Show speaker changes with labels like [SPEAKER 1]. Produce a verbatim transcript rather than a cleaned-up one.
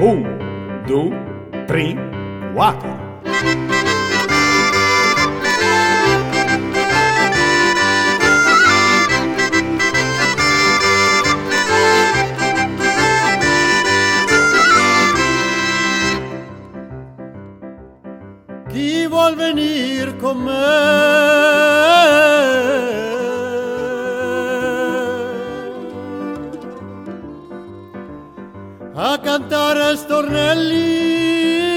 [SPEAKER 1] Un, due, tre, quattro.
[SPEAKER 2] Chi vuol venir con me a cantare stornelli